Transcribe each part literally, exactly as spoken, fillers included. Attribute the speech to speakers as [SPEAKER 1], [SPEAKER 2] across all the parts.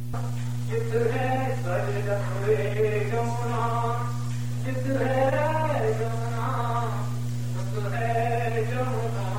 [SPEAKER 1] चित है सजद हुए जमुना, चित है जमुना, चित है जमुना।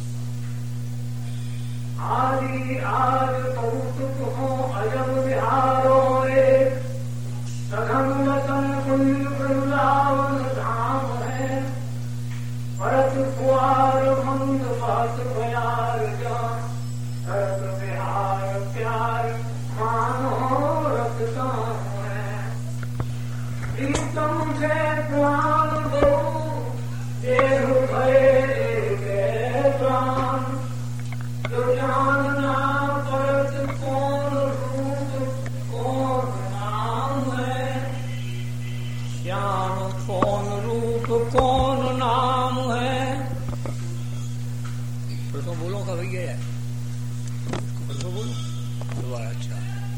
[SPEAKER 1] आदि आज कौतुक हो अजब बिहारो एक, सघन वतन कुंज वृंदावन धाम है। भरत कुआर मंद बात बयार जान, भरत बिहार प्यार मानो रत काम है। प्रीतम से प्राण दो देह भये के प्राण, जो जानना परत कौन रूप कौन नाम है। श्याम कौन रूप कौन नाम है। प्रश्न बोलो का भैया है, प्रश्न बोलो। अच्छा,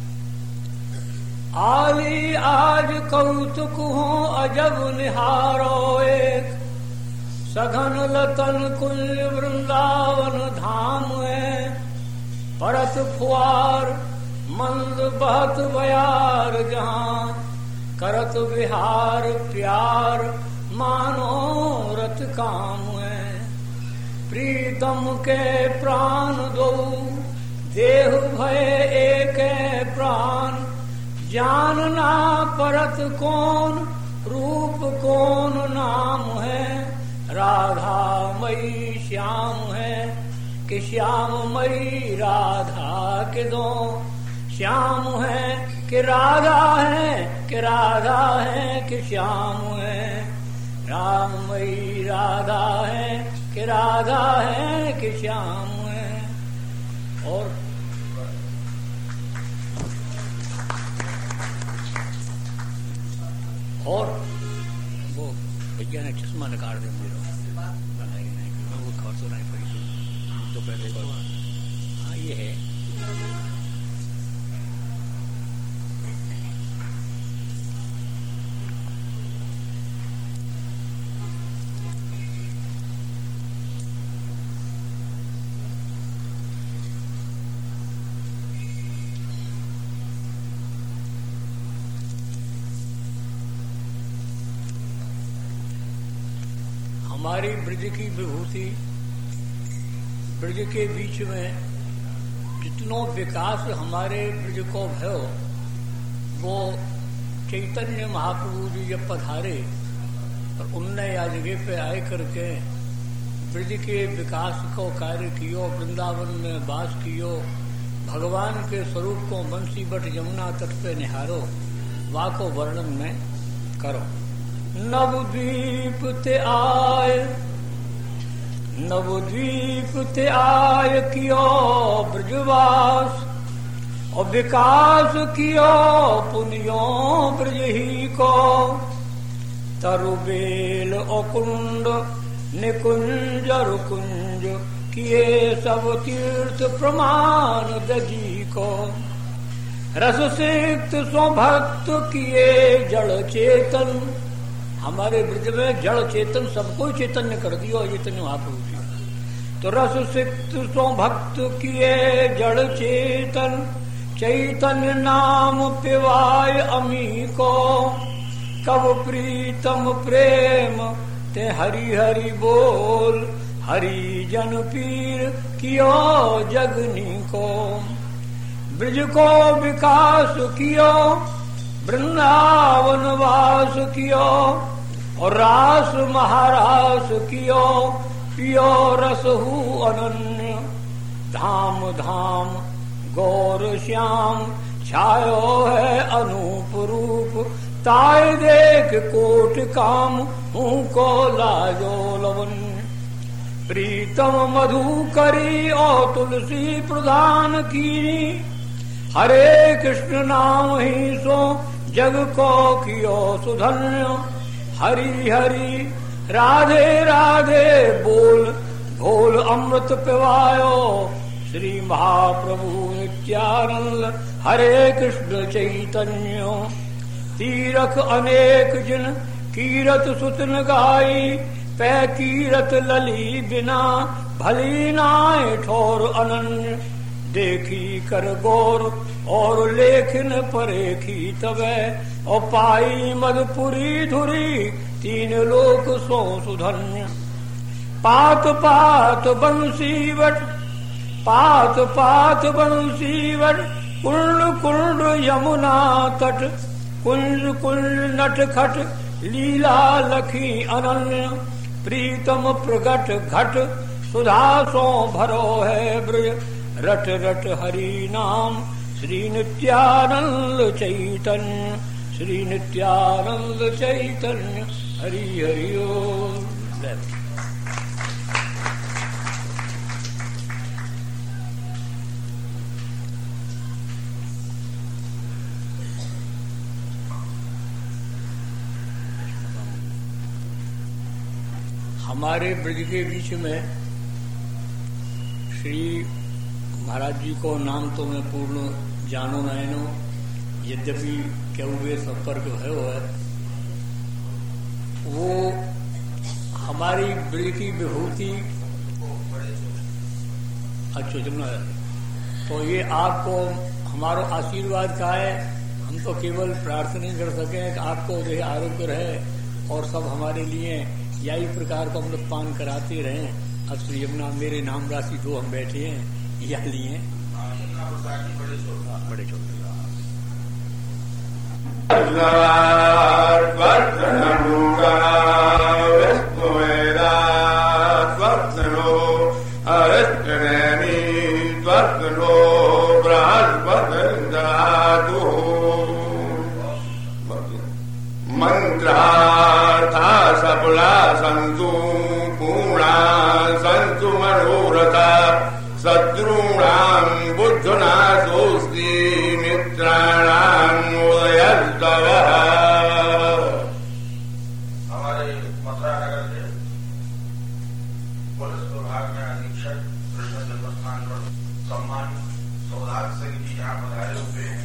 [SPEAKER 1] आली आज कौतुक हो अजब निहारो एक, सघन लतन कुंज वृंदावन धाम है। परत फुआर मंद बहत बयार जहां, करत बिहार प्यार मानो रत काम है। प्रीतम के प्राण दो देह भय एक प्राण, जानना परत कौन रूप कौन नाम है। राधा मई श्याम है कि श्याम मई राधा के दो, श्याम है कि राधा है कि राधा है कि श्याम है। राम मई राधा है कि राधा है कि श्याम है। और और वो भैया ने चश्मा निकाल दे मेरा, वो खर्च नहीं पड़ी तो पहले को। हाँ ये है, हमारी ब्रज की विभूति, ब्रज के बीच में जितनो विकास हमारे ब्रज को भयो, वो चैतन्य महाप्रभु जी जब पधारे और उनने या जगह पे आए करके ब्रज के विकास को कार्य कियो, वृंदावन में वास कियो, भगवान के स्वरूप को बंसी बट यमुना तट पे निहारो, वा को वर्णन में करो। नवद्वीप ते आय, नवद्वीप ते आय कियो ब्रजवास, और विकास कियो पुनियो ब्रज ही को। तरुबेल और कुंड निकुंज रुकुंज किए सब तीर्थ प्रमाण दजी को। रस सिक्त सो भक्त किए जड़ चेतन, हमारे ब्रज में जड़ चेतन सबको चैतन्य कर दियो चैतन्य महाप्रभु जी। तो रस सिक्त सो भक्त किए जड़ चेतन, चैतन्य नाम पिवाय अमी को। कब प्रीतम प्रेम ते हरि हरि बोल, हरि जन पीर कियो जगनी को। ब्रज को विकास कियो, वृंदावन वास कियो, और रास महारास कियो, पियो रस हु अनन्य। धाम धाम गौर श्याम छायो है अनूप रूप, ताय देख कोट काम हूँ को लाजो लवन। प्रीतम मधु करी और तुलसी प्रदान की, हरे कृष्ण नाम ही सो जग को कियो सुधन्य। हरि हरि राधे राधे बोल, घोल अमृत पिवायो, श्री महाप्रभु नित्यानंद हरे कृष्ण चैतन्य। तीरथ अनेक जिन कीरत सुतन गाई, पै कीरत लली बिना भली नाय ठोर अनन्य। देखी कर गौर और लेखन परेखी तबे और पाई मधुपुरी धुरी तीन लोक सो सुधन्य। पात पात बंसीवट पात पात बंसीवट कुंड कुंड यमुना तट कुंज कुंज नटखट लीला लखी अनन्य। प्रीतम प्रगट घट सुधा सो भरो है ब्रज रट रट हरि नाम श्री नित्यानंद चैतन्य श्री नित्यानंद चैतन्य हरि हरि ओम। हमारे ब्रज के बीच में श्री महाराज जी को नाम तो मैं पूर्ण जानो नैनो, यद्यपि केहुए संपर्क भयो है। वो हमारी ब्रज की विभूति अच्छा चलना है। तो ये आपको हमारा आशीर्वाद का है। हम तो केवल प्रार्थना नहीं कर सके कि आपको जो आरोग्य रहे और सब हमारे लिए यही प्रकार को हम लोग पान कराते रहे। अब श्री यमुना मेरे नाम राशि दो हम बैठे हैं या लिए बड़े छोटे
[SPEAKER 2] मंत्रार्था सफला संतु पूर्णा संतु मनोरथा शत्रूणां बुद्धुना सोस्ति मित्राणां उदयस्तवः।
[SPEAKER 3] हमारे मथुरा नगर के पुलिस विभाग में अधीक्षक कृष्ण जन्मस्थान पर सम्मान सौभाग्य सिंह जी यहाँ पधारे हुए हैं।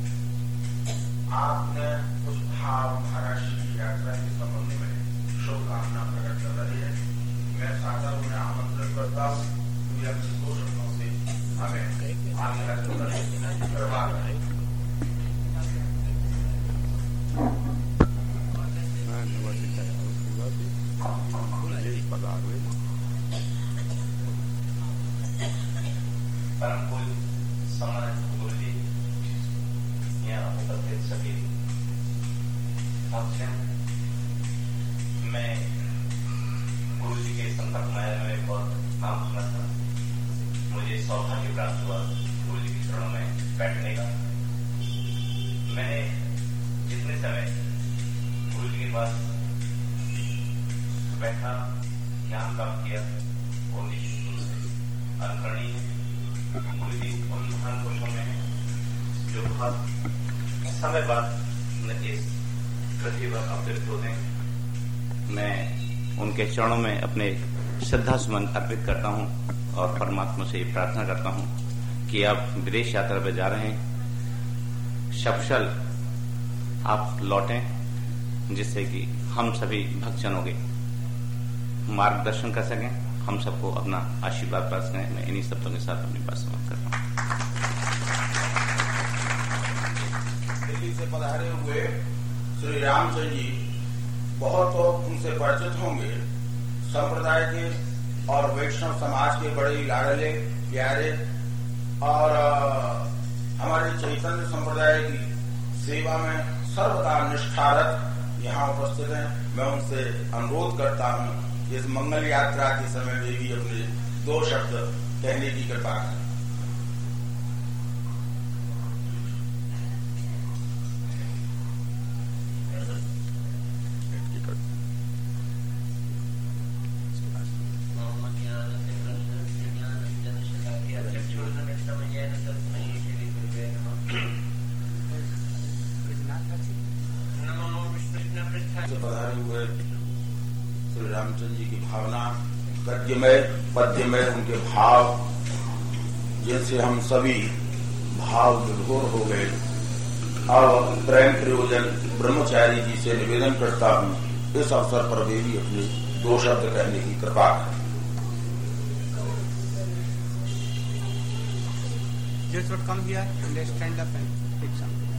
[SPEAKER 3] आपने कुछ भाव महाराष्ट्र की यात्रा के संबंध में शुभकामना प्रकट कर रही है। मैं सादर उन्हें आमंत्रित करता हूँ कि अपने दो शब्दों से हमें आगे करवा रहे हैं। परम पूज्य सम्मानित गुरु जी यहाँ उपस्थित सभी भक्तजन, मैं गुरु जी के संपर्क में आया। मैंने बहुत नाम सुना था, मुझे सौभाग्य प्राप्त हुआ गुरु जी के चरणों में बैठने का। मैंने जितने समय गुरु जी के पास बैठा ज्ञान प्राप्त किया वो निश्चित रूप से अनुकरणीय है। गुरु जी उन महान पुरुषों में जो बहुत समय बाद इस पृथ्वी पर अवतरित होते हैं। मैं उनके चरणों में अपने श्रद्धा सुमन अर्पित करता हूं और परमात्मा से प्रार्थना करता हूं कि आप विदेश यात्रा पर जा रहे हैं, सकुशल आप लौटें, जिससे कि हम सभी भक्तजनों के मार्गदर्शन कर सकें, हम सबको अपना आशीर्वाद प्राप्त करें। मैं इन्हीं शब्दों के साथ अपनी बात समाप्त करता हूं। दिल्ली से पधारे हुए श्री रामचंद्र जी बहुत तो उनसे परिचित होंगे। संप्रदाय के और वैष्णव समाज के बड़े लाडले प्यारे और हमारे चैतन्य संप्रदाय की सेवा में सर्वदा निष्ठारत यहाँ उपस्थित हैं। मैं उनसे अनुरोध करता हूँ इस मंगल यात्रा के समय में भी अपने दो शब्द कहने की कृपा करें। पधारे हुए श्री रामचंद्र जी की भावना गद्यमय पद्यमय उनके भाव, जैसे हम सभी भाव विभोर हो गए। अब प्रेम प्रयोजन ब्रह्मचारी जी से निवेदन करता हूँ इस अवसर पर वे भी अपने दो शब्द कहने की कृपा करें।
[SPEAKER 4] just would come here and they stand up and take something.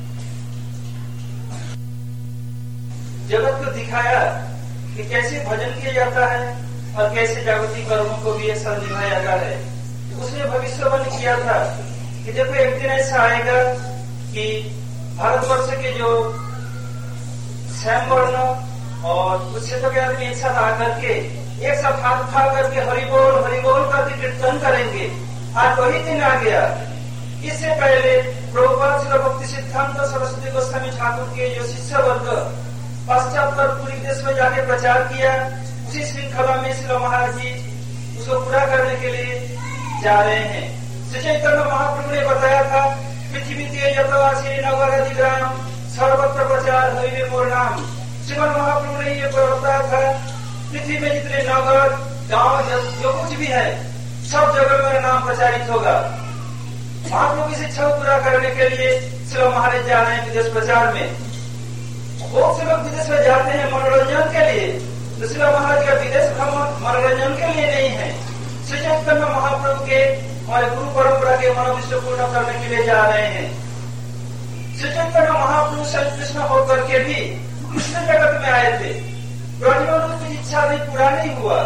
[SPEAKER 5] जगत को दिखाया कि कैसे भजन किया जाता है और कैसे जागतिक कर्मों को भी एक साथ निभाया जाता है। उसने भविष्यवाणी किया था कि देखो एक दिन ऐसा आएगा कि भारतवर्ष के जो श्याम वर्ण और उस क्षेत्र के आदमी एक साथ आकर के एक साथ हाथ उठा करके हरिबोल हरिबोल करके कीर्तन करेंगे। आज वही दिन आ गया। इससे पहले प्रभुपाद श्री भक्ति सिद्धांत सरस्वती गोस्वामी ठाकुर के जो शिष्य वर्ग पाश्चात्य पूरी देश में जाके प्रचार किया, उसी श्रृंखला में श्री महाराज जी उसको पूरा करने के लिए जा रहे हैं। श्री चैतन्य महाप्रभु ने बताया था पृथ्वी के यथासी नवराधि ग्राम सर्वत्र प्रचार हरिवे मोर नाम। श्रीमन महाप्रभु ने ये बताया था पृथ्वी में जितने नगर गांव जो कुछ भी है सब जगह मेरा नाम प्रचारित होगा। महाप्रभु की शिक्षा को पूरा करने के लिए श्री महाराज जा रहे हैं विदेश प्रचार में। बहुत से लोग विदेश में जाते हैं मनोरंजन के लिए, तो श्री महाराज का विदेश भ्रमण मनोरंजन के लिए नहीं है। श्री चैतन्य महाप्रभु के हमारे गुरु परंपरा के मनोविष्ट पूर्ण करने के लिए जा रहे हैं। श्री चैतन्य महाप्रभु श्री कृष्ण होकर के भी कृष्ण जगत में आए थे, ब्रह्मणों की इच्छा नहीं पूरा नहीं हुआ।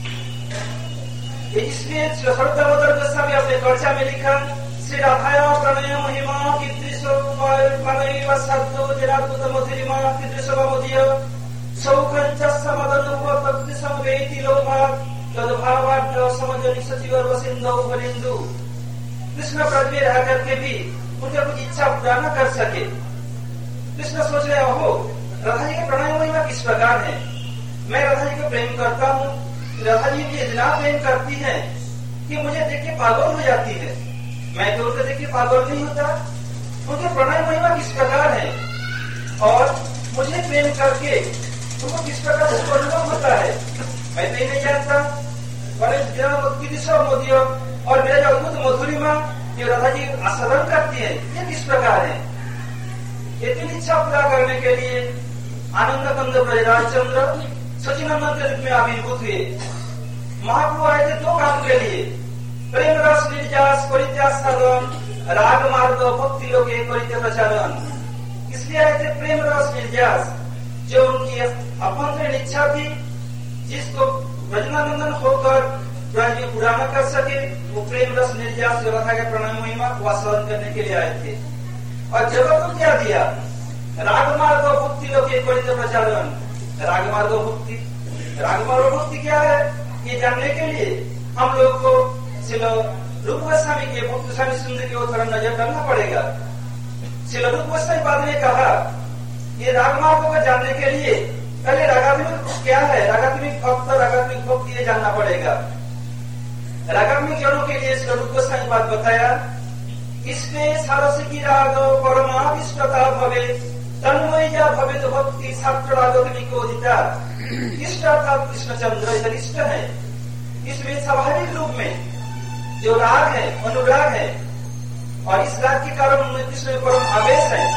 [SPEAKER 5] इसलिए श्रद्धावतर गोस्वामी अपने कक्षा में लिखा श्री राधाया प्रणय महिमा कीर्तिशोपरिमा कीर्तिशोभमोदीय सौखंच समदनुभवक्ति समवेति लोभा तद्भावाढ्य समजनि सचिवर सिंधु बलिंदु। कृष्ण ब्रज में रह करके भी उनका कुछ इच्छा पूरा न कर सके। कृष्ण सोच रहे हो राधा जी के प्रणय महिमा किस प्रकार है। मैं राधा जी को प्रेम करता हूँ, राधा जी मुझे इतना प्रेम करती है कि मुझे देख के पागल हो जाती है। मैं तो उनको देख के पागल नहीं होता। उनके प्रणय महिमा किस प्रकार है और मुझे प्रेम करके उनको किस प्रकार से अनुभव होता है मैं तो नहीं जानता। मोदी और मेरा जो अद्भुत मधुरिमा जो राधा जी आस्वादन करती है ये किस प्रकार है। ये तीन इच्छा पूरा करने के लिए आनंद कंद ब्रजराज चंद्र सचिनंदन के रूप में आविर्भूत हुए। महाप्रभु आए थे दो काम के लिए, प्रेम रस निर्जास परित्याग साधन राग मार्ग भक्ति लोके परित्य प्रचारण। इसलिए आए थे प्रेम रस निर्जास, जो उनकी अभ्यंतरीण इच्छा थी जिसको ब्रजनानंदन होकर ब्रज में पूरा न कर सके। वो प्रेम रस निर्जास जो राधा के प्रणय महिमा को आस्वादन करने के लिए आए थे। और जगत को क्या दिया, राग मार्ग भक्ति लोके परित्य प्रचारण। राग मार्ग भक्ति, राग मार्ग भक्ति क्या है ये जानने के लिए हम लोग को श्रील रूप गोस्वामी के भक्त गोस्वामी सुंदर की ओर नजर करना पड़ेगा। श्रील रूप गोस्वामी बाद ने कहा ये राग मार्ग को जानने के लिए पहले रागात्मिक क्या है, रागात्मिक भक्त रागात्मिक भक्ति ये जानना पड़ेगा। रागात्मिक जनों के लिए श्रील रूप गोस्वामी बात बताया, इसमें सारस की राग परमाविष्टता भवे तन्मयया भवेद भक्ति छात्र रागोदिता। इष्ट अर्थात कृष्णचंद्र इधर इष्ट है। इसमें स्वाभाविक रूप में जो राग है अनुराग है और इस राग के कारण उनमें कृष्ण में परम आवेश है।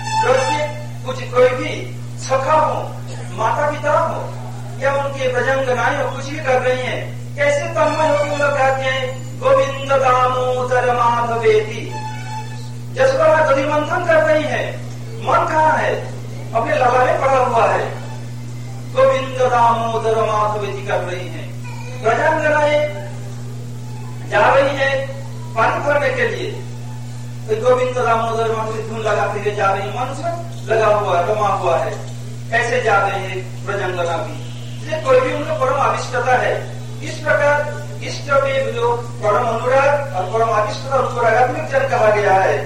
[SPEAKER 5] कुछ कोई भी सखा हो, माता पिता हो या उनके ब्रजंगनाएं हो, कुछ भी कर रही हैं, कैसे तन्मय हो कि लोग कहते हैं गोविंद दामोदर माधवेति। जसोदा गति मंथन कर रही है, मन कहाँ है, अपने लाला में पड़ा हुआ है। गोविंद दामोदर माधवेति कर रही है। ब्रजंगनाएं जा रही है पानी भरने के लिए, तो गोविंद दामोदर माधवेति धुन लगाते हुए जा रही, मन से लगा हुआ है, रमा हुआ है। ऐसे जा रहे हैं ब्रजंगना भी, इसलिए कोई भी उनको परम आविष्टता है। इस प्रकार इष्ट में जो परम अनुराग और परम आविष्टता उनको रागात्मिक जन कहा गया है।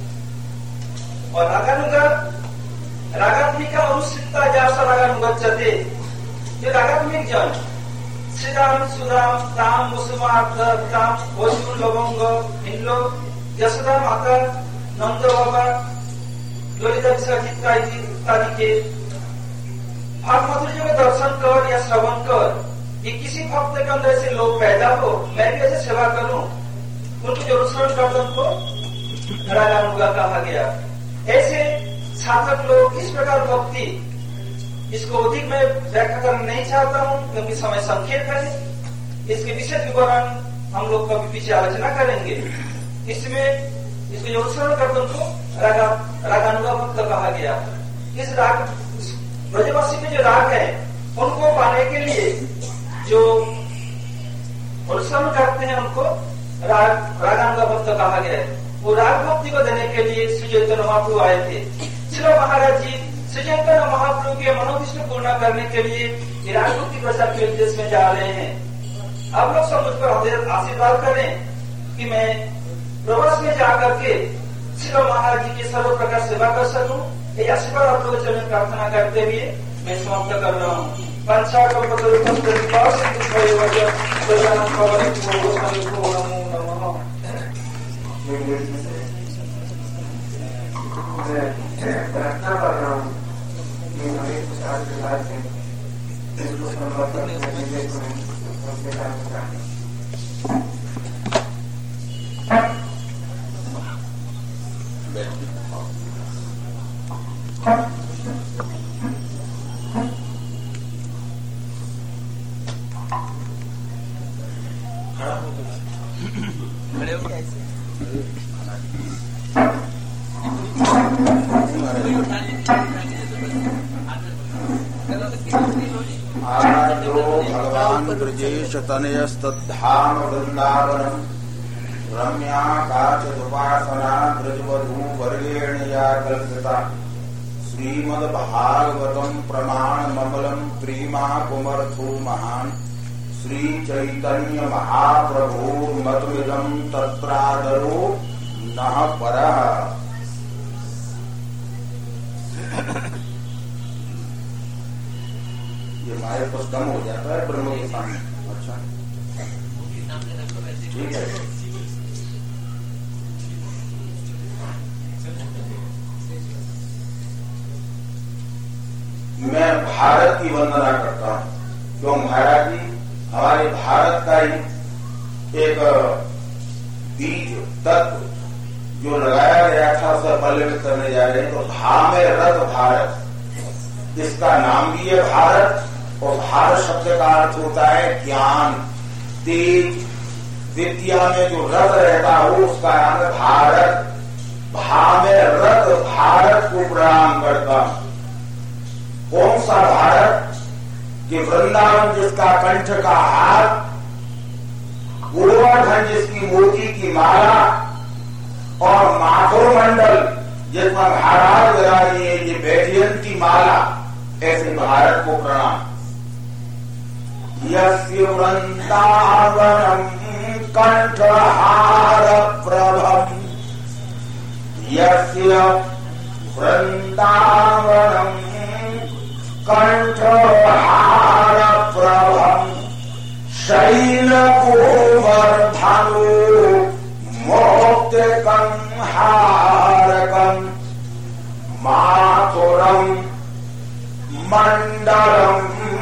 [SPEAKER 5] और रागानुगत रागात्मिका अनुसिता जासा रागानुगच्छते, जो रागात्मिक जन श्रीराम सुदाम ताम मुसुमार्थ ताम वसुन लवंग इन लोग यशोदा माता नंद बाबा ललिता विशाखित्रा इत्यादि के भाग माधुर्य में दर्शन कर या श्रवण कर कि किसी भक्त के अंदर से लोग पैदा हो, मैं भी ऐसे सेवा करूं, उनको जो अनुसरण करने को रागानुगा कहा गया। ऐसे साधक लोग इस प्रकार भक्ति, इसको अधिक मैं व्याख्या करना नहीं चाहता हूं क्योंकि समय संक्षेप है। इसके विशेष विवरण हम लोग कभी पीछे आलोचना करेंगे। इसमें इसको जो उत्सर्ग करते उनको रागा रागानुगा भक्त कहा गया। इस राग ब्रजवासी में जो राग है उनको पाने के लिए जो उत्सर्ग करते हैं उनको राग रागानुगा भक्त कहा गया है। वो राग भक्ति को देने के लिए श्री चैतन्य महाप्रभु आए थे। श्री महाराज जी श्री चैतन्य महाप्रभु के मनोविष्ट पूर्ण करने के लिए राग भक्ति प्रचार के उद्देश्य में जा रहे हैं। आप लोग सब मुझ पर आशीर्वाद करें कि मैं प्रवास में जाकर के श्री महाराज जी की सर्व प्रकार सेवा कर सकूं। ये आशीर्वाद आप लोगों से प्रार्थना करते हुए मैं समाप्त कर रहा हूँ। पंचा
[SPEAKER 6] प्रार्थना कर रहा हूँ कि हमें कुछ आशीर्वाद दें, इसको समर्पण करने को
[SPEAKER 4] खड़े हो गए ऐसे
[SPEAKER 2] आराध्यो भगवान ब्रजेश तनयस्तद्धाम वृंदावनम रम्या काचिदुपासना ब्रजवधू वर्गेण या कल्पिता श्रीमद्भागवतम प्रमाण ममलम प्रीमा कुमर्थो महान श्री चैतन्य महाप्रभु मतमिदं तत्रादरो नः परः। ये माइक कुछ कम हो जाता है ब्रह्म के सामने। अच्छा ठीक है। मैं भारत की वंदना करता हूं क्यों महाराज जी हमारे भारत का ही एक बीज तत्व जो लगाया गया था उसे पल्लवित करने जा रहे हैं। तो भा में रत भारत, इसका नाम भी है भारत। और भारत शब्द का अर्थ होता है ज्ञान, तेज, विद्या में जो रत रहता हो उसका नाम है भारत। भा में रत भारत को प्रणाम करता हूं। कौन सा भारत? कि वृंदावन जिसका कंठ का हार, गोवर्धन जिसकी मोती की माला और माथुर मंडल जिसमें महाराज विराजिए ये बैठियन की माला, ऐसे भारत को प्रणाम। यस्य वृंदावनम कंठहार प्रभम, यस्य वृंदावनम कंठहार प्रभम शैल गोवर्धनो मोक्तिकं हारकं मातुरं मंडलम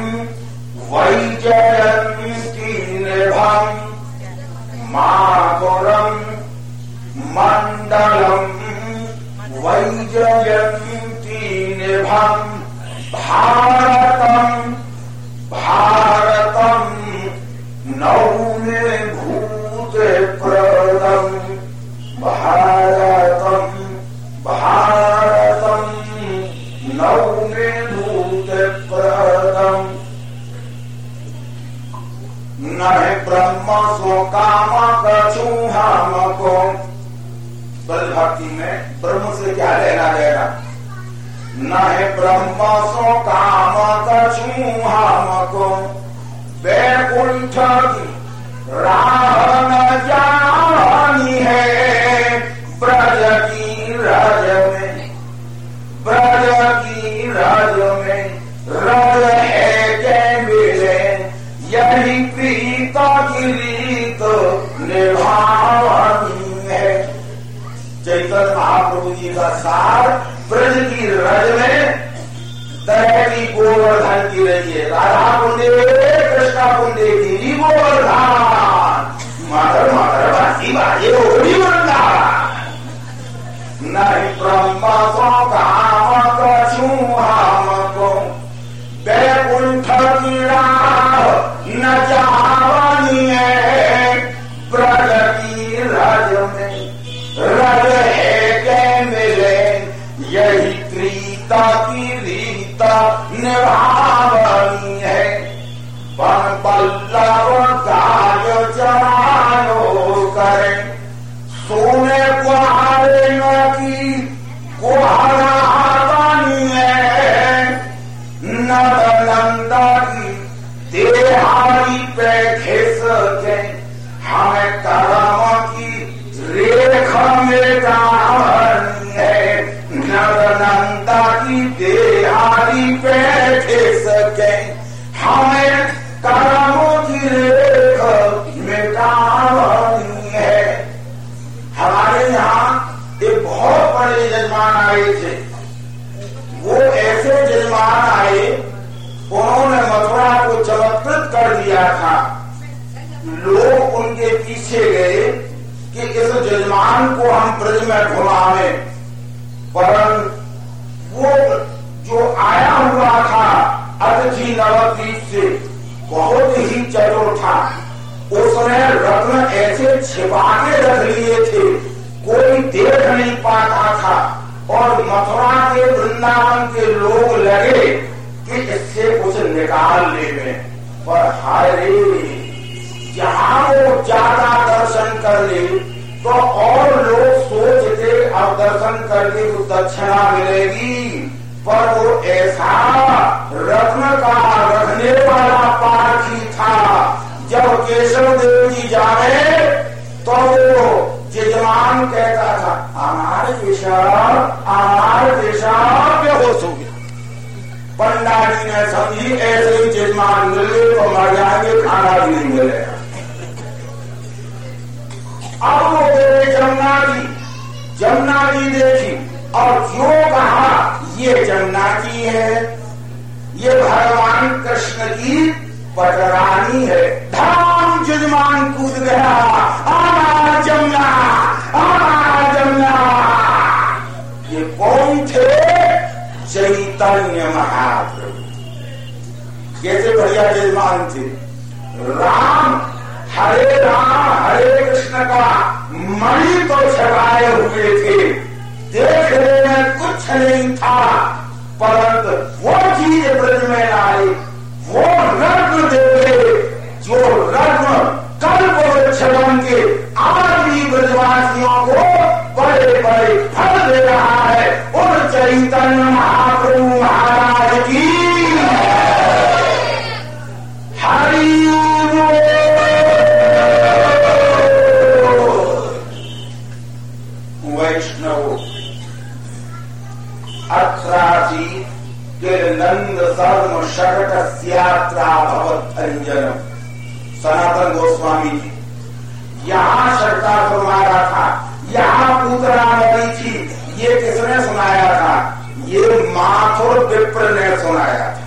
[SPEAKER 2] वैजयन्ती निभं, मातुरं मंडलम वैजयन्ती निभं। भारतम भारतम नौमे भूत प्रदम, भारतम भारतम नौमे भूत प्रदम। न ब्रह्म सो काम कछु हमको। बल भक्ति में ब्रह्म से क्या लेना देना? न ब्रह्म सो काम कछु हमको, बैकुंठ की राह न जानी है। ब्रज की रज में, ब्रज की रज में रज है के मिले, यही प्रीत की रीत निभावनी है। चैतन्य महाप्रभु जी का सार ब्रज की रज में दहली गोवर्धन की रही है। राधा कुंदे कृष्णा कुंदे गिरी गोवर्धन, मदर मदर बासी बाजे ओढ़ी वृंदावन। नहीं ब्रह्म सो काम कछु हमको, बैकुंठ की राह न जावनी है। ब्रज की रज में रज यही त्रीता की रीता निभावनी है। वन पल्लव गाय चरायो करे, सोने गुहारे न की गुहारानी है। नद नंदा की देहारी पे घिस के, हमें कर्म की रेख में डालनी है। नद नंदा की देहारी पे घिस के, हमें कर्मों की रेख मिटानी है। हमारे यहाँ एक बहुत बड़े जजमान आए थे। वो ऐसे जजमान आए, उन्होंने मथुरा को चमत्कृत कर दिया था। लोग उनके पीछे गए कि इस जजमान को हम ब्रज में घुमावे, परंतु वो जो आया हुआ था अतिथि नवद्वीप से, बहुत ही चतुर था। उसने रत्न ऐसे छिपा के रख लिए थे, कोई देख नहीं पाता था। और मथुरा के वृंदावन के लोग लगे कि इससे कुछ निकाल ले में, पर हाय रे, जहां वो ज्यादा दर्शन कर ले तो और लोग सोचते अब दर्शन करके तो दक्षिणा मिलेगी, पर वो ऐसा रत्न का रखने वाला पारखी था। जब केशव देव जी जाए तो वो जजमान कहता था, हमारे दिशा हमारे दिशा बेहोश हो गया। पंडा जी ने समझी ऐसे ही जजमान मिले तो मर जाएंगे, खाना भी नहीं मिलेगा। अब वो गए जमुना जी, जमुना जी देखी और जो कहा ये जमुना जी है, ये भगवान कृष्ण की पटरानी है। धाम जजमान कूद गया, आना जमुना, आना जमुना। ये कौन थे? चैतन्य महाप्रभु। कैसे बढ़िया जजमान थे। राम हरे राम हरे कृष्ण का मणि तो छपाए हुए थे, देखने में कुछ नहीं था, परंतु वो चीज ब्रज में लाए, वो रत्न देखे जो रत्न कल्प वृक्ष बन के आज भी ब्रजवासियों को बड़े बड़े फल दे रहा है। उन चैतन्य महाप्रभु महाराज की हरि वैष्णव अत्रासी के नंद सर्व शकट यात्रा भवत अंजन। सनातन गोस्वामी जी यहाँ शर्ता फरमाया था, यहाँ पूतना नदी थी, ये किसने सुनाया था? ये माथुर विप्र ने सुनाया था।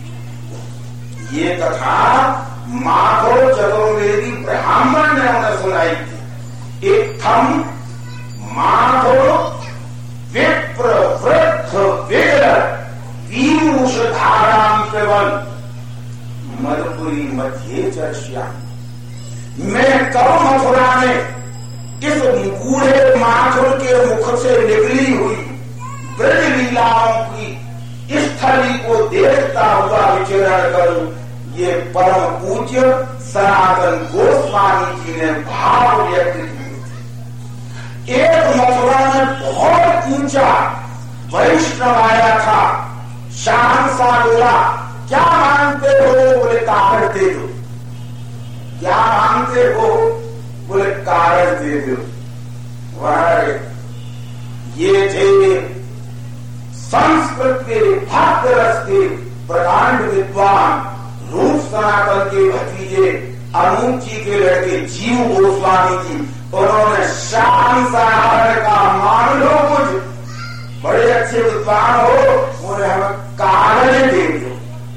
[SPEAKER 2] ये कथा माथुर चतुर्वेदी ब्राह्मण ने उन्हें सुनाई थी। एक थम माथुर विप्र वृद्ध विग्र पीयूष धाराम केवल मधुपुरी मध्य चर्ष्या। मैं कब मथुरा में इस बूढ़े माथुर के मुख से निकली हुई ब्रज लीलाओं की स्थली को देखता हुआ विचरण करूं, ये परम पूज्य सनातन गोस्वामी जी ने भाव व्यक्त किए। एक मथुरा में बहुत ऊंचा वैष्णव आया था, शान सा बोला, क्या मानते हो? बोले कारण दे दो। क्या मानते हो? बोले कारण दे दो। वह ये थे संस्कृत के भक्त रस के प्रकांड विद्वान रूप सनातन के भतीजे अनूप जी के लड़के जीव गोस्वामी जी। उन्होंने शान साहब का मान लो, कुछ बड़े अच्छे विद्वान हो, उन्हें हमें कागज दे दो।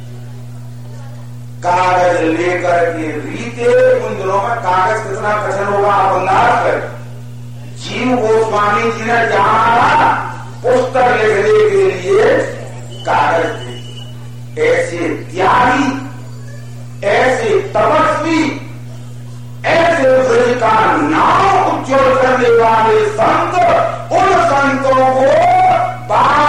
[SPEAKER 2] कागज लेकर के रीते, उन दिनों में कागज कितना कठिन होगा आप अंदाज कर। जीव गोस्वामी जी ने जहां पुस्तक लिखने के लिए कागज दे। ऐसे त्यागी, ऐसे तपस्वी, ऐसे ब्रज का नाम उज्जवल करने वाले संत, उन संतों को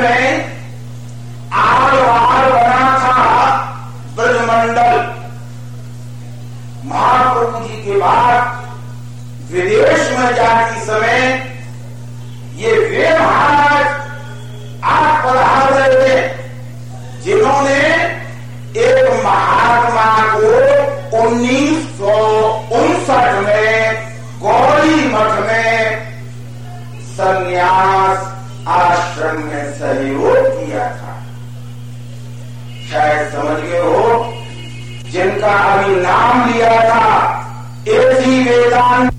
[SPEAKER 2] में आलवार बना था ब्रजमंडल। महाप्रभु जी के बाद विदेश में जाती समय ये वे महाराज आप पधार रहे थे जिन्होंने एक महात्मा को उन्नीस सौ उनसठ में गौरी मठ में संन्यास आश्रम में सहयोग किया था। शायद समझ गए हो, जिनका अभी नाम लिया था ऐसी वेदांत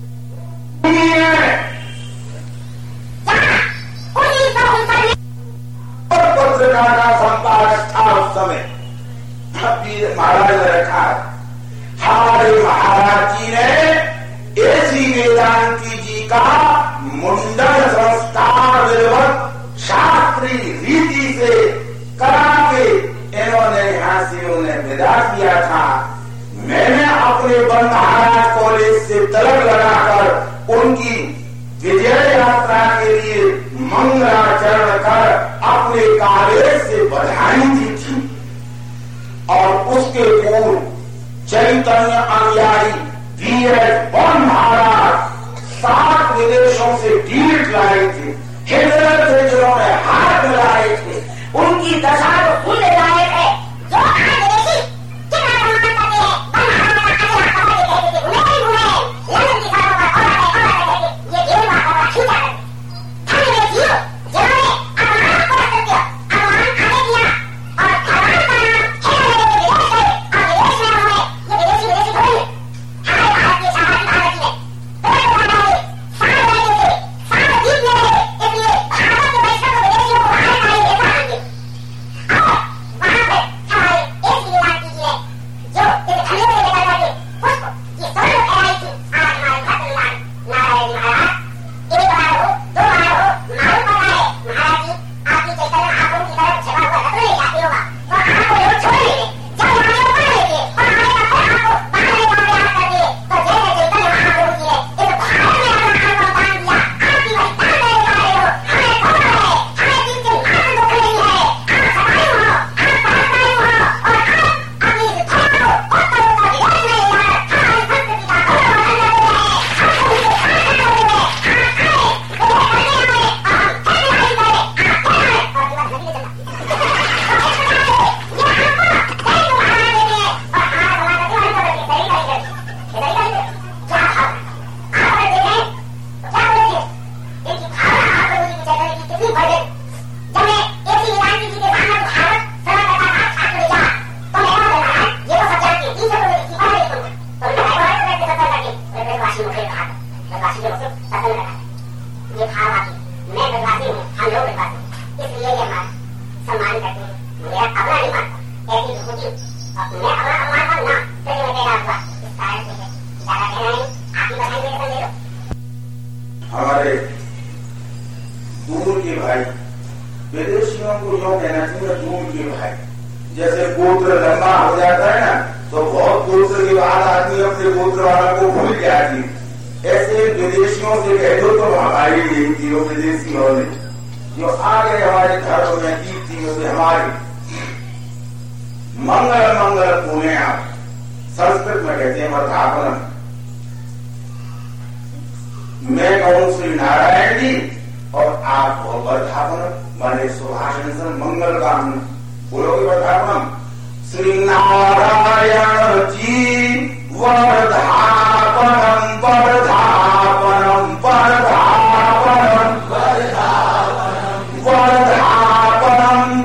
[SPEAKER 2] पत्रिका का संपादक था उस समय महाराज ने रखा। हमारे महाराज जी ने ऐसी वेदांती जी का मुंडन संस्कार विधिवत शास्त्रीय रीति से करा के इन्होंने यहां से उन्हें विदा किया था। मैंने अपने वन महाराज कॉलेज से तिलक लगाकर उनकी विजय यात्रा के लिए मंगलाचरण कर अपने कॉलेज से बधाई दी थी। और उसके पूर्व चैतन्य अनुयायी वी एस वन महाराज सात विदेशों से डीट लाए थे। हिजरत से जिन्होंने हाथ मिलाए थे उनकी दशा तो भूल लायक है। जो विदेशी हमारे दूर के भाई विदेशियों को जो कहना चाहिए दूर के भाई। जैसे गोत्र लंबा हो जाता है ना तो बहुत गोत्र के बाद आदमी अपने गोत्र वालों को भूल जाती। ऐसे विदेशियों से कह दो तो हमारी यही थी वो विदेशी होने जो आ गए हमारे घरों में की थी वो हमारी मंगल मंगल पुण्य आप संस्कृत में कहते हैं वर्धापन। मैं कहूं श्री नारायण जी और आप हो वर्धापन माने सुभाषण मंगल काम बोलोगे वर्धापन। श्री नारायण जी वर्धापनम वर्धापनम वर्धापनम वर्धापनम वर्धापनम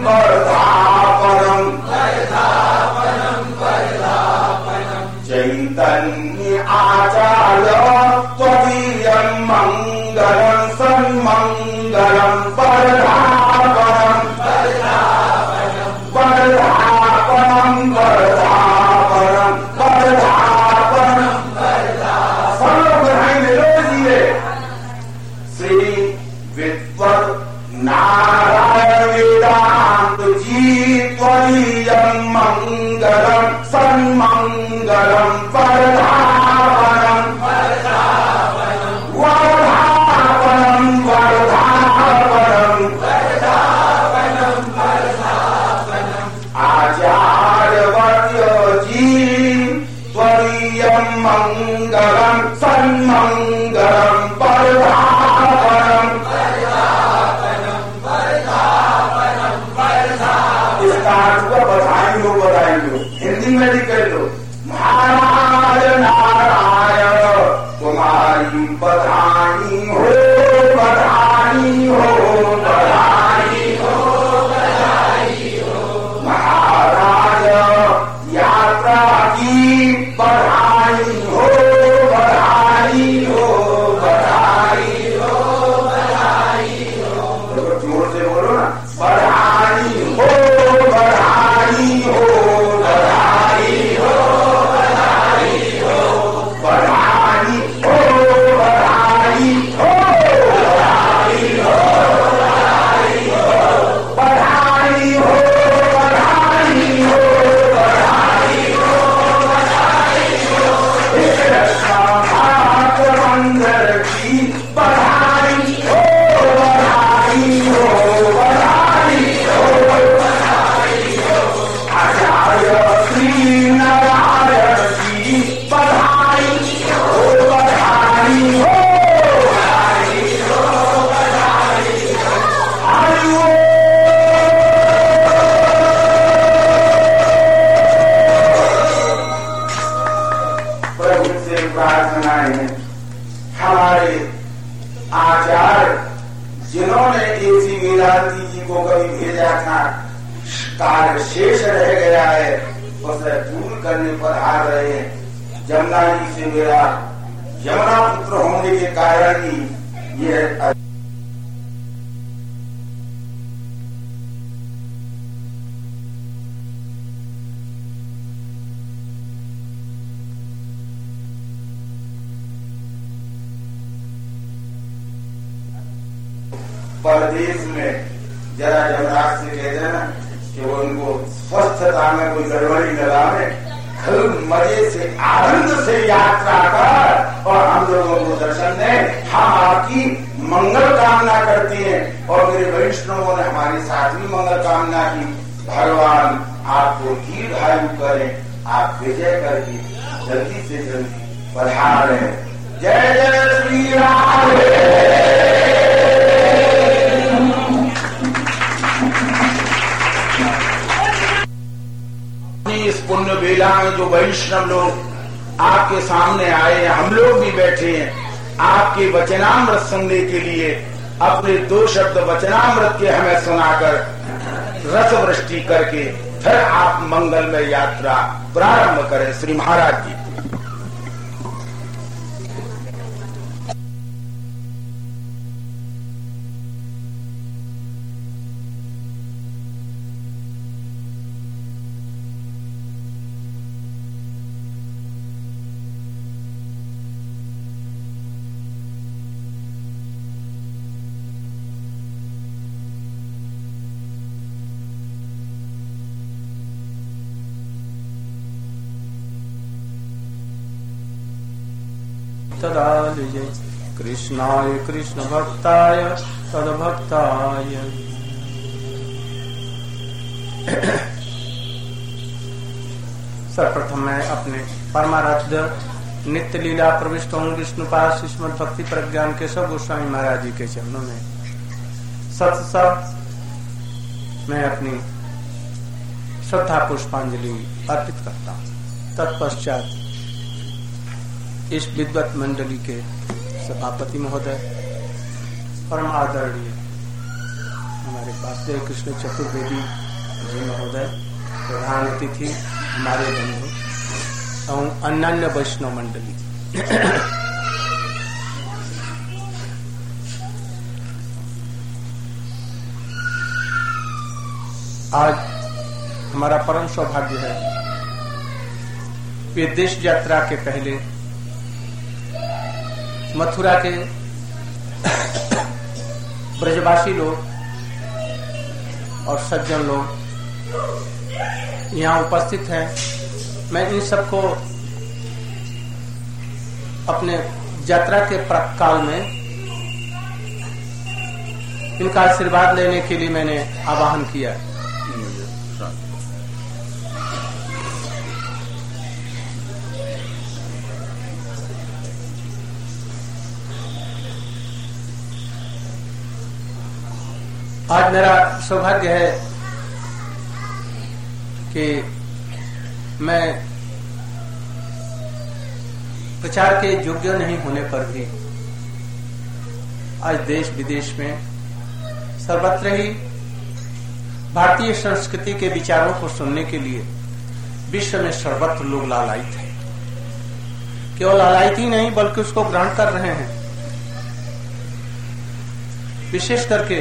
[SPEAKER 2] वर्धापनम वर्धापनम चैतन्य आचार्य त्वदीयं मंगलम सन्मंगलम वर्धापनम वर्धापनम वर्धापनम वर्धापनम सर्व बधाई ले लो जी। श्री विद्वत नारायण वेदांत जी त्वदीयं मंगलम सन्मंगलम वर्धापनम वर्धापनम वर्धापनम वर्धापनम दमयंती जी को कभी भेजा था, कार्य शेष रह गया है, उसे पूर्ण करने पर आ रहे हैं। जमुना जी से मेरा यमुना पुत्र होने के कारण ही ये परदेश में जरा जमराज से कह देना कि वो उनको स्वस्थता में कोई गड़बड़ी लगावे, मजे से आनंद से यात्रा कर और हम लोगों को दर्शन दें। हम आपकी मंगल कामना करते हैं और मेरे वैष्णवों ने हमारे साथ भी मंगल कामना की। भगवान आपको दीर्घायु करें, आप विजय करके जल्दी से जल्दी पधारें। जय जय श्री राम। इस पुण्य बेला में जो वैष्णव लोग आपके सामने आए हैं, हम लोग भी बैठे हैं आपके वचनामृत सुनने के लिए। अपने दो शब्द वचनामृत के हमें सुनाकर रस वृष्टि करके फिर आप मंगलमय यात्रा प्रारंभ करें। श्री महाराज जी।
[SPEAKER 7] तदालये कृष्णाय कृष्ण भक्ताय तदभक्ताय। सर्वप्रथम मैं अपने परमाराध्य नित्य लीला प्रविष्ट ओम विष्णुपाद श्रीमद् भक्ति प्रज्ञान केशव गोस्वामी महाराज जी के चरणों में सत सत मैं अपनी श्रद्धा पुष्पांजलि अर्पित करता हूँ। तत्पश्चात इस विद्वत मंडली के सभापति महोदय, परम आदरणीय हमारे वासुदेव कृष्ण चतुर्वेदी जी महोदय, प्रधान अतिथि हमारे बंधु और अन्य वैष्णव मंडली, आज हमारा परम सौभाग्य है विदेश यात्रा के पहले मथुरा के ब्रजवासी लोग और सज्जन लोग यहाँ उपस्थित हैं। मैं इन सबको अपने यात्रा के प्रातःकाल में इनका आशीर्वाद लेने के लिए मैंने आवाहन किया। आज मेरा सौभाग्य है कि मैं प्रचार के योग्य नहीं होने पर भी आज देश विदेश में सर्वत्र ही भारतीय संस्कृति के विचारों को सुनने के लिए विश्व में सर्वत्र लोग लालायित हैं। केवल लालायित ही नहीं बल्कि उसको ग्रहण कर रहे हैं। विशेष करके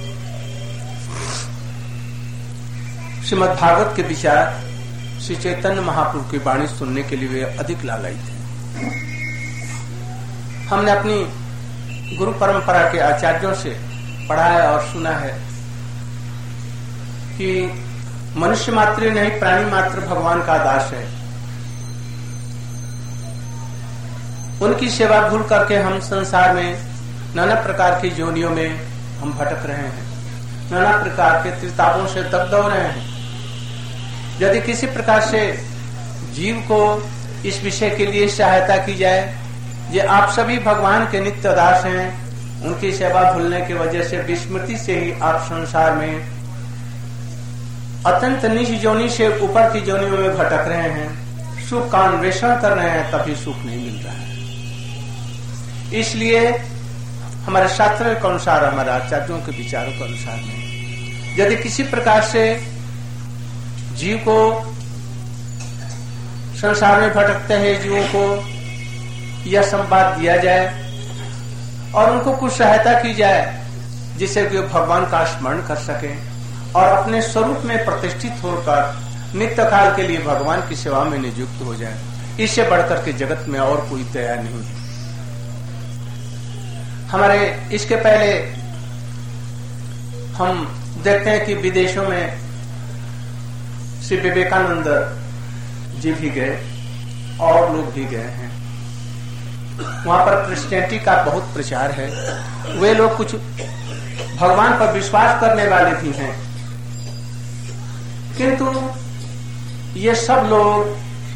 [SPEAKER 7] श्रीमद् भागवत के विचार श्री चैतन्य महाप्रभु की वाणी सुनने के लिए वे अधिक लालायित हैं। हमने अपनी गुरु परंपरा के आचार्यों से पढ़ा है और सुना है कि मनुष्य मात्र नहीं प्राणी मात्र भगवान का दास है। उनकी सेवा भूल करके हम संसार में नाना प्रकार की योनियों में हम भटक रहे हैं, नाना प्रकार के त्रितापों से दग्ध हो रहे हैं। यदि किसी प्रकार से जीव को इस विषय के लिए सहायता की जाए, ये आप सभी भगवान के नित्य दास हैं, उनकी सेवा भूलने की वजह से विस्मृति से ही आप संसार में अत्यंत नीच जोनी से ऊपर की जोनियों में भटक रहे हैं, सुख का अन्वेषण कर रहे हैं, तभी सुख नहीं मिल रहा है। इसलिए हमारे शास्त्रों के अनुसार, हमारे आचार्यों के विचारों के अनुसार में यदि किसी प्रकार से जीव को, संसार में भटकते हैं जीवों को यह संवाद दिया जाए और उनको कुछ सहायता की जाए जिससे कि भगवान का स्मरण कर सके और अपने स्वरूप में प्रतिष्ठित होकर नित्य काल के लिए भगवान की सेवा में नियुक्त हो जाए, इससे बढ़कर के जगत में और कोई दया नहीं है। हमारे इसके पहले हम देखते हैं कि विदेशों में श्री विवेकानंद जी भी गए और लोग भी गए हैं। वहां पर क्रिश्चियनिटी का बहुत प्रचार है। वे लोग कुछ भगवान पर विश्वास करने वाले भी हैं, किंतु ये सब लोग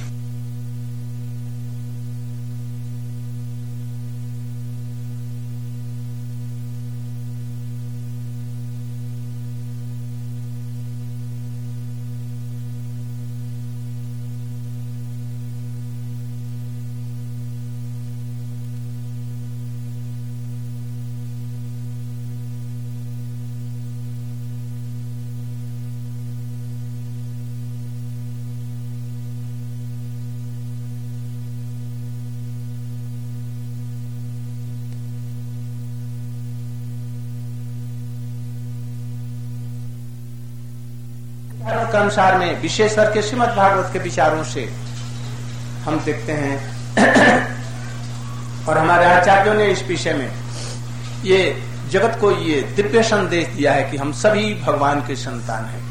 [SPEAKER 7] के अनुसार में विशेष करके श्रीमद् भागवत के विचारों से हम देखते हैं और हमारे आचार्यों ने इस विषय में ये जगत को ये दिव्य संदेश दिया है कि हम सभी भगवान के संतान हैं।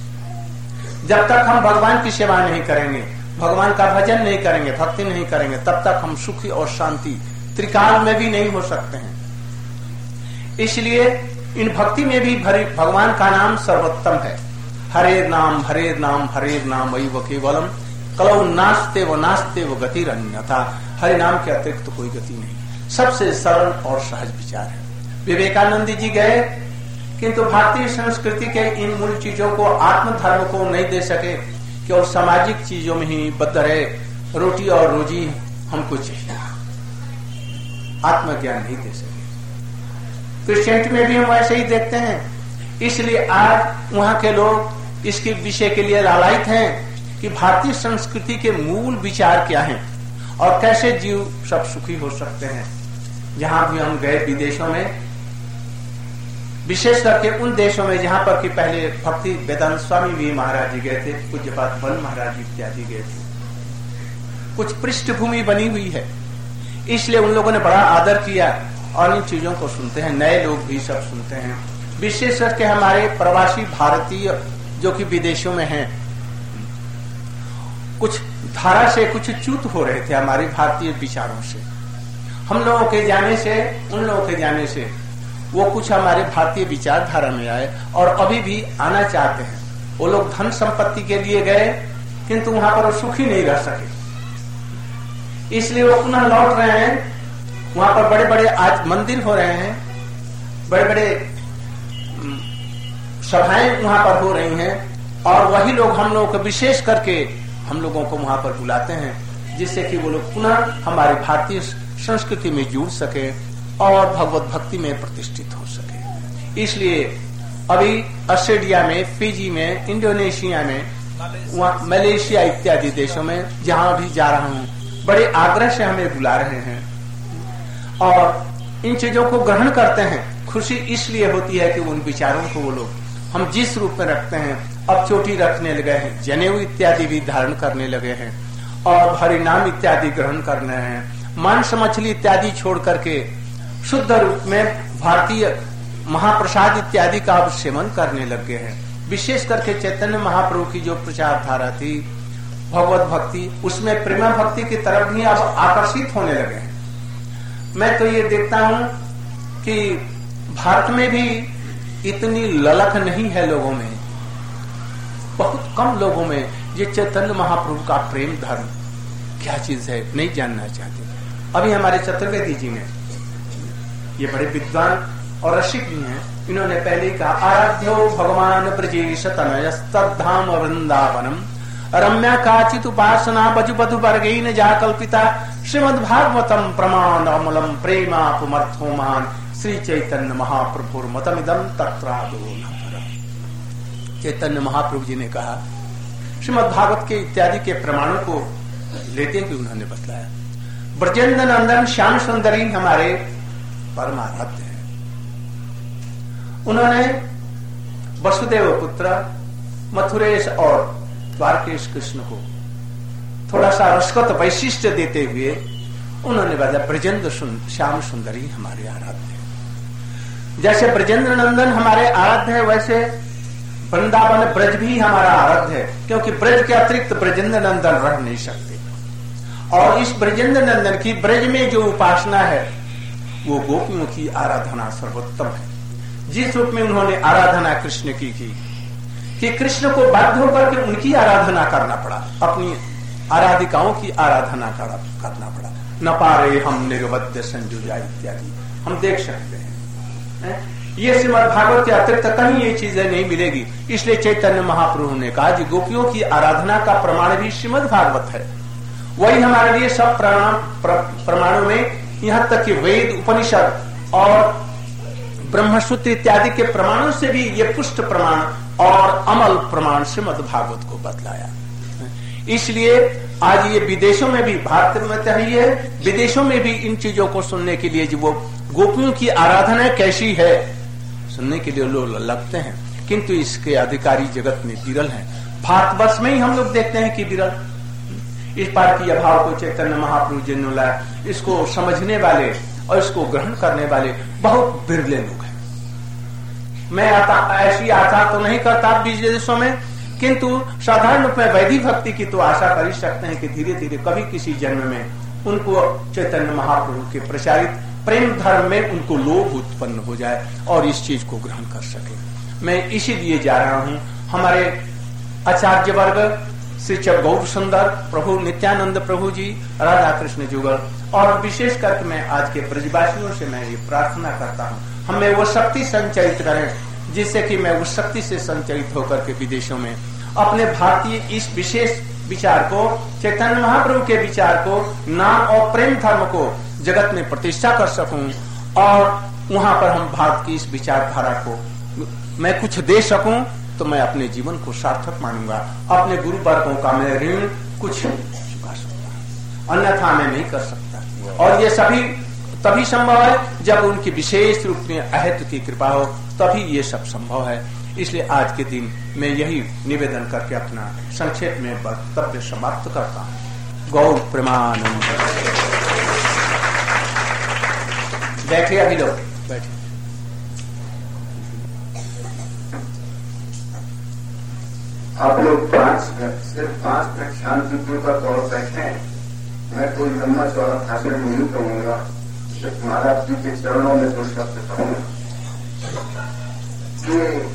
[SPEAKER 7] जब तक हम भगवान की सेवा नहीं करेंगे, भगवान का भजन नहीं करेंगे, भक्ति नहीं करेंगे, तब तक हम सुखी और शांति त्रिकाल में भी नहीं हो सकते हैं। इसलिए इन भक्ति में भी भगवान का नाम सर्वोत्तम है। हरे नाम हरे नाम हरे नाम वही व केवलम कलौ नास्ते व नास्ते व गतिरन्यथा। हरे नाम के अतिरिक्त तो कोई गति नहीं। सबसे सरल और सहज विचार है। विवेकानंद जी गए किंतु भारतीय संस्कृति के इन मूल चीजों को, आत्म धर्म को नहीं दे सके, केवल सामाजिक चीजों में ही बद्ध रहे। रोटी और रोजी हमको चाहिए, आत्मज्ञान नहीं दे सके। क्रिश्चियनिटी में भी हम वैसे ही देखते हैं। इसलिए आज वहां के लोग इसके विषय के लिए लालायित हैं कि भारतीय संस्कृति के मूल विचार क्या हैं और कैसे जीव सब सुखी हो सकते हैं। जहां भी हम गए विदेशों में, विशेष करके उन देशों में जहां पर कि पहले भक्ति वेदांत स्वामी भी महाराज जी गए थे, पूज्यपाद बल महाराज जी इत्यादि गए थे। कुछ पृष्ठभूमि बनी हुई है, इसलिए उन लोगों ने बड़ा आदर किया और इन चीजों को सुनते हैं। नए लोग भी सब सुनते हैं। विशेष करके हमारे प्रवासी भारतीय जो कि विदेशों में हैं, कुछ धारा से कुछ च्युत हो रहे थे हमारे भारतीय विचारों से। हम लोगों के जाने से, उन लोगों के जाने से वो कुछ हमारे भारतीय विचारधारा में आए और अभी भी आना चाहते हैं। वो लोग धन संपत्ति के लिए गए किंतु वहां पर वो सुखी नहीं रह सके, इसलिए वो पुनः लौट रहे हैं। वहां पर बड़े बड़े आज मंदिर हो रहे हैं, बड़े बड़े सभाएं वहां पर हो रही हैं और वही लोग हम लोगों को विशेष करके हम लोगों को वहां पर बुलाते हैं, जिससे कि वो लोग पुनः हमारी भारतीय संस्कृति में जुड़ सके और भगवत भक्ति में प्रतिष्ठित हो सके। इसलिए अभी ऑस्ट्रेलिया में, फिजी में, इंडोनेशिया में, वहाँ मलेशिया इत्यादि देशों में जहां भी जा रहा हूँ, बड़े आग्रह से हमें बुला रहे हैं और इन चीजों को ग्रहण करते हैं। खुशी इसलिए होती है कि उन विचारों को वो लोग हम जिस रूप में रखते हैं, अब चोटी रखने लगे हैं, जनेऊ इत्यादि भी धारण करने लगे हैं और हरिनाम इत्यादि ग्रहण करने हैं। मांस मछली इत्यादि छोड़ करके शुद्ध रूप में भारतीय महाप्रसाद इत्यादि का अब सेवन करने लगे हैं। विशेष करके चैतन्य महाप्रभु की जो प्रचार धारा थी भगवत भक्ति, उसमें प्रेम भक्ति की तरफ भी अब आकर्षित होने लगे हैं। मैं तो ये देखता हूं कि भारत में भी इतनी ललक नहीं है लोगों में, बहुत कम लोगों में ये चैतन्य महाप्रभु का प्रेम धर्म क्या चीज है नहीं जानना चाहते। अभी हमारे चतुर्वेदी जी ने, ये बड़े विद्वान और रसिक भी हैं, इन्होंने पहले ही कहा आराध्यो भगवान ब्रजेश तनयस्तद्धाम वृंदावनम रम्या काचित उपासना बजु बधु वर्गेन जा कल्पिता श्रीमद् भागवतम प्रमाण अमलम प्रेमापुमर्थो महान श्री चैतन्य महाप्रभुर मतमिदम तत्रादो न परम। चैतन्य महाप्रभु जी ने कहा, श्रीमद् भागवत के इत्यादि के प्रमाणों को लेते हुए उन्होंने बतलाया, ब्रजेंद्र नंदन श्याम सुंदरी हमारे परमाराध्य हैं। उन्होंने वसुदेव पुत्र मथुरेश और द्वारकेश कृष्ण को थोड़ा सा रसगत वैशिष्ट देते हुए उन्होंने बताया, ब्रजेंद्र श्याम सुंदरी हमारे आराध्य है। जैसे ब्रजेंद्र नंदन हमारे आराध्य है, वैसे वृंदावन ब्रज भी हमारा आराध्य है, क्योंकि ब्रज के अतिरिक्त ब्रजेंद्र नंदन रह नहीं सकते। और इस ब्रजेंद्र नंदन की ब्रज में जो उपासना है वो गोपियों की आराधना सर्वोत्तम है। जिस रूप में उन्होंने आराधना कृष्ण की की कि कृष्ण को बाध्य होकर के उनकी आराधना करना पड़ा, अपनी आराधिकाओं की आराधना करना पड़ा। न पारे हम निर्वध्य संजुजा इत्यादि हम देख सकते हैं। ये श्रीमद् भागवत के अतिरिक्त कहीं ये चीजें नहीं मिलेगी। इसलिए चैतन्य महाप्रभु ने कहा कि गोपियों की आराधना का प्रमाण भी श्रीमद् भागवत है। वही हमारे लिए सब प्रमाणों में, यहाँ तक कि वेद उपनिषद और ब्रह्मसूत्र इत्यादि के प्रमाणों से भी ये पुष्ट प्रमाण और अमल प्रमाण श्रीमद् भागवत को बतलाया। इसलिए आज ये विदेशों में भी, भारत में तो ही है, विदेशों में भी इन चीजों को सुनने के लिए, जो वो गोपियों की आराधना कैसी है सुनने के लिए लोग लगते हैं, किंतु इसके अधिकारी जगत में विरल हैं। भारतवर्ष में ही हम लोग देखते हैं कि विरल। इस पार की अभाव को चैतन्य महाप्रभु जी ने लाया, इसको समझने वाले और इसको ग्रहण करने वाले बहुत बिरले लोग हैं। मैं आता ऐसी आशा तो नहीं करता विदेशों में, किंतु साधारण रूप में वैदिक भक्ति की तो आशा कर ही सकते हैं कि धीरे धीरे कभी किसी जन्म में उनको चैतन्य महाप्रभु के प्रचारित प्रेम धर्म में उनको लोभ उत्पन्न हो जाए और इस चीज को ग्रहण कर सके। मैं इसीलिए जा रहा हूँ। हमारे आचार्य वर्ग श्री गौर सुंदर प्रभु, नित्यानंद प्रभु जी, राधा कृष्ण जुगल और विशेष करके मैं आज के ब्रजवासियों से मैं ये प्रार्थना करता हूँ, हमें वो शक्ति संचरित करें जिससे कि मैं उस शक्ति से संचरित होकर के विदेशों में अपने भारतीय इस विशेष विचार को, चैतन्य महाप्रभु के विचार को, नाम और प्रेम धर्म को जगत में प्रतिष्ठा कर सकूं और वहां पर हम भारत की इस विचारधारा को मैं कुछ दे सकूं, तो मैं अपने जीवन को सार्थक मानूंगा। अपने गुरु वर्गों का मैं ऋण कुछ चुका सकता, अन्यथा मैं नहीं कर सकता। और ये सभी तभी संभव है जब उनकी विशेष रूप में अहत की कृपा हो, तभी ये सब संभव है। इसलिए आज के दिन मैं यही निवेदन करके अपना संक्षेप में वक्तव्य समाप्त करता हूँ। गौर प्रेमानंद। बैठे अभी लोग बैठे।
[SPEAKER 6] आप लोग पांच सिर्फ पांच मिनट शांति पूर्वक और बैठे। मैं कोई लंबा चौड़ा भाषण नहीं कहूंगा, सिर्फ महाराज जी के चरणों में दो शब्द कहूंगा कि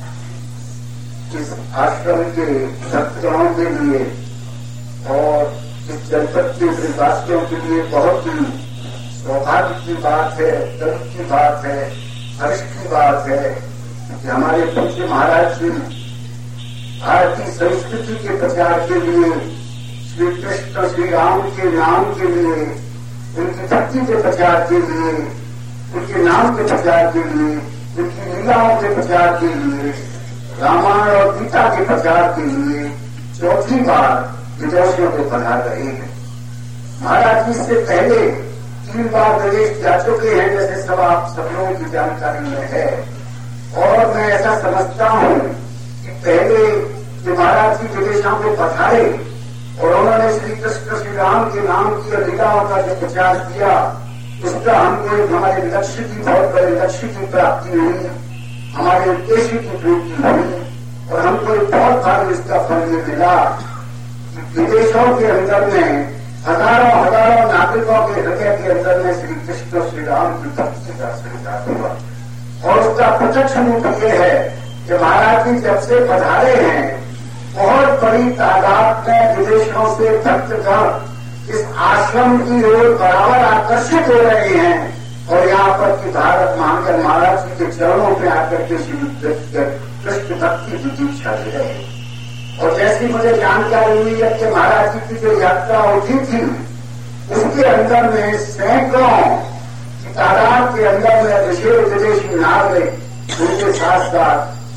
[SPEAKER 6] इस आश्रम के भक्तों के लिए और इस जनपद के वासियों के लिए बहुत ही सौभाग्य की बात है, गर्व की बात है, हर्ष की बात है कि हमारे पूज्य महाराज जी भारतीय संस्कृति के प्रचार के लिए, श्री कृष्ण श्री राम के नाम के लिए, उनकी भक्ति के प्रचार के लिए, उनके नाम के प्रचार के लिए, उनकी लीलाओं के प्रचार के लिए, रामायण और गीता के प्रचार के लिए चौथी बार विदेशों को पधार रहे हैं। महाराज जी से पहले तीन बार विदेश जा चुके हैं, जैसे सब आप सब लोगों की जानकारी में है। और मैं ऐसा समझता हूं कि पहले जो महाराज जी विदेशों को पधारे और उन्होंने श्री कृष्ण श्री राम के नाम की लीलाओं का जो प्रचार किया, उसका हमको हमारे लक्ष्य की बहुत बड़े लक्ष्य की प्राप्ति हुई, हमारे उद्देश्य की पूर्ति हुई और हमको बहुत भारी इसका फल मिला। विदेशों के अंदर में हजारों हजारों नागरिकों के हृदय के अंदर में श्री कृष्ण श्री राम की भक्ति का संचार हुआ। और उसका प्रत्यक्ष रूप ये है कि महाराज जी जब से पधारे हैं, बहुत बड़ी तादाद में विदेशों से भक्तगण इस आश्रम की ओर बराबर आकर्षित हो रहे हैं और यहाँ पर की भारत महानगर महाराज जी के चरणों में आकर के श्री कृष्ण भक्ति की दीक्षा दे रहे हैं। और जैसी मुझे जानकारी हुई है कि महाराज जी की जो यात्रा उठी थी, उसके अंदर में सैकड़ों की तादाद के अंदर में विशेष विदेशी नागरिक उनके साथ साथ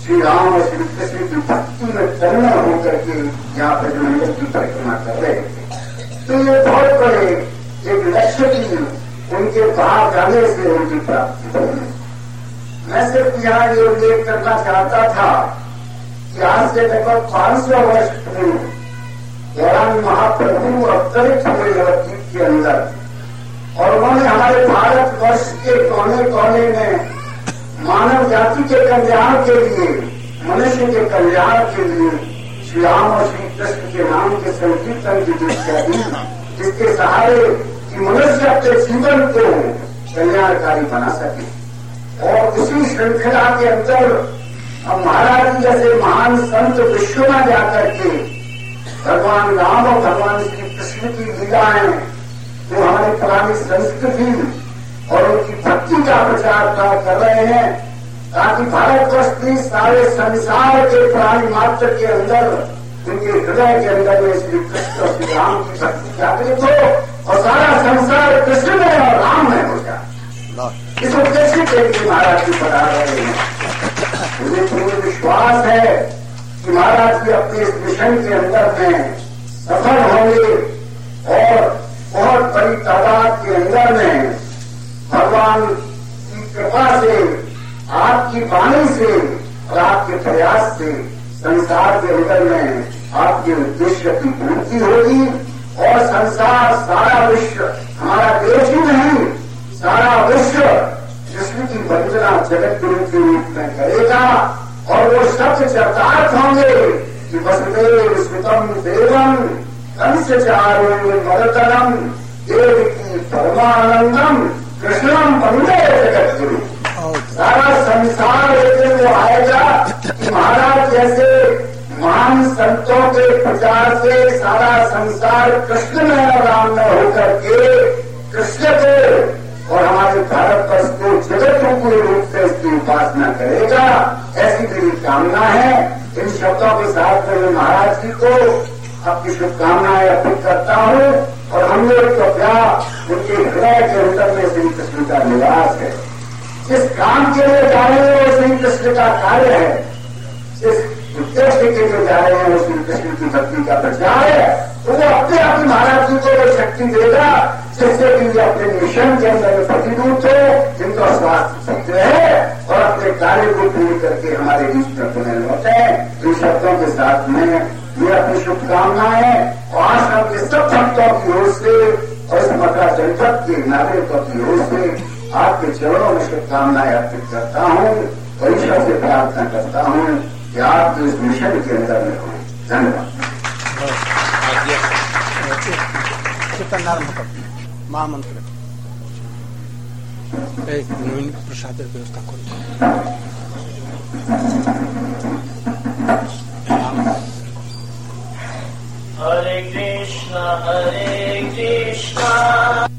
[SPEAKER 6] श्री राम और श्री कृष्ण की भक्ति में तल्लीन होकर के यहाँ पर मंदिर की परिक्रमा कर रहे थे। तो ये बहुत बड़े एक लक्ष्य की उनके बाहर जाने से उनकी प्राप्ति हुई। मैं सिर्फ यहाँ ये उल्लेख करना चाहता था कि आज से लगभग पांच सौ वर्ष पूर्व दौरान महाप्रभु अवतरित हुए नवद्वीप के अंदर और उन्होंने हमारे भारत वर्ष के कोने कोने में मानव जाति के कल्याण के लिए, मनुष्य के कल्याण के लिए श्री राम और श्री कृष्ण के नाम के संकीर्तन की दीक्षा दी, जिसके सहारे कि मनुष्य अपने जीवन को कल्याणकारी बना सके। और उसी श्रृंखला के अंदर अब महाराज जैसे महान संत विश्व में जाकर के भगवान राम और भगवान श्री कृष्ण की लीलाएं जो हमारी पुरानी संस्कृति और उनकी भक्ति का प्रचार कर रहे हैं, ताकि भारतवर्ष की सारे संसार के प्राणी मात्र के अंदर, उनके हृदय के अंदर में श्री कृष्ण और श्री राम की भक्ति जागृत हो और सारा संसार कृष्ण में और राम में हो जाए। इस उद्देश्य के लिए महाराज जी बता रहे हैं। मुझे पूर्ण विश्वास है कि महाराज जी अपने इस मिशन के अंदर में सफल होंगे और बहुत बड़ी तादाद के अंदर में भगवान की कृपा से, आपकी वाणी से और आपके प्रयास से संसार के अंदर में आपके उद्देश्य की पूर्ति होगी और संसार, सारा विश्व, हमारा देश ही नहीं, सारा विश्व कृष्ण की वंदना जगत गुरु के रूप में करेगा और वो शब्द चरितार्थ होंगे कि वसुदेव सुतम देवम कंस चारुण्य मदतनम देव की परमानंदम कृष्णम वंदे जगत गुरु। सारा संसार एक दिन वो आएगा कि महाराज जैसे महान संतों के प्रचार से सारा संसार कृष्ण में और राम में होकर के कृष्ण को और हमारे भारतवर्ष को जगत रूपी रूप से इसकी उपासना करेगा, ऐसी मेरी कामना है। इन शब्दों के साथ मैं महाराज जी को आपकी शुभकामनाएं अर्पित करता हूँ और हम लोग तो क्या उनके हृदय के अंदर में श्री कृष्ण का निवास है। जिस काम के लिए जा रहे हैं वो श्री कृष्ण का कार्य है, जिस उद्देश्य के लिए जा रहे हैं वो श्री कृष्ण की भक्ति का प्रचार है, तो वो अपने आप ही महाराज जी को वो शक्ति देगा जिससे कि वे अपने मिशन के अंदर में प्रतिरूप हो, जिनका स्वास्थ्य ठीक रहे और अपने कार्य को पूरी करके हमारे बीच में पुनः लौटे। इन शब्दों के साथ में ये अपनी शुभकामनाएं और आश्रम के सब भक्तों की ओर से और इस मथुरा जनपद के नागरिकों की ओर से आपके चरणों में शुभकामनाएं अर्पित करता हूँ और ईश्वर से प्रार्थना करता हूँ कि आप इस मिशन के अंदर में हो। धन्यवाद।
[SPEAKER 7] महामंत्र प्रसाद व्यवस्था करो।
[SPEAKER 8] हरे कृष्णा हरे कृष्णा